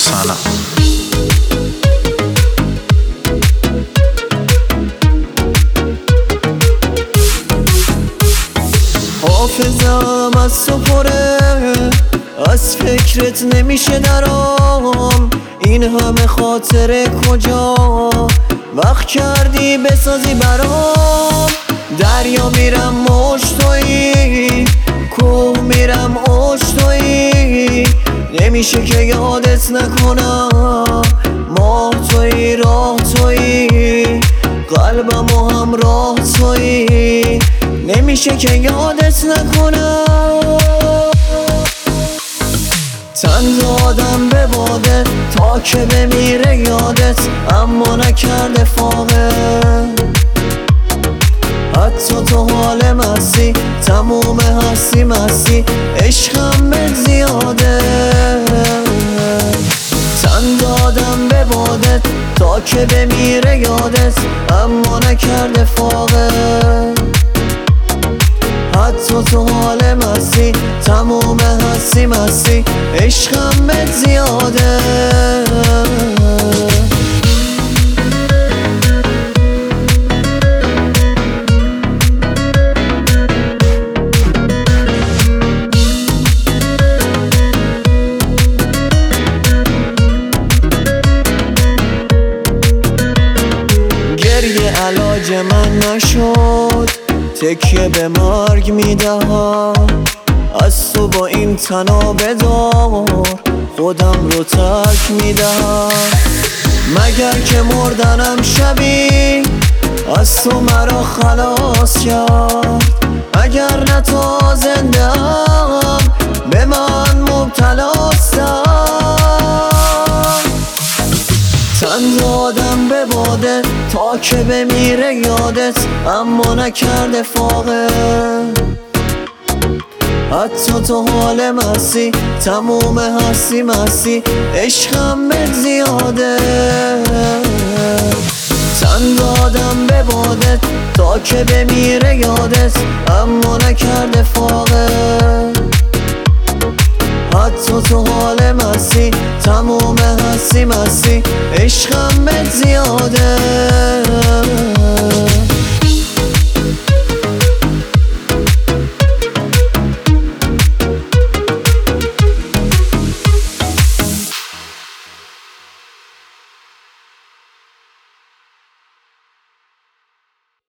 سلام. حافظم از تو پره، از فکرت نمیشه درام. این همه خاطره کجا وقت کردی بسازی برام. دریا میرم موج تویی، کوه میرم اوج تویی. نمیشه که یادت نکنم، ماه تویی راه تویی، قلبم و همراه تویی. نمیشه که یادت نکنم. تن دادم به باده تا که بمیره یادت، اما نکرده فاقه. حتی تو حال مستی، تموم هستی مستی، عشقم به زیاده. تن دادم به بادت تا که بمیره یادت، اما نکرده فاقه. حتی تو حال مستی، تموم هستی مستی، عشقم به زیاده. گریه علاج من نشد، تکیه به مرگ میدهم. از تو با این تنا بدار، خودم رو ترک میدهم. مگر که مردنم شبی از تو مرا خلاص کرد. اگر نه تا زنده ام به من مبتلاستم. تن دادم به باده تا که بمیره یادت، اما نکرده فاقه. حتی تو حال مستی، تموم هستی مستی، عشقم به زیاده. تن دادم به بادت تا که بمیره یادت، اما نکرده فاقه. حتی تو حال مستی، تموم هستی مستی، عشقم به زیاده.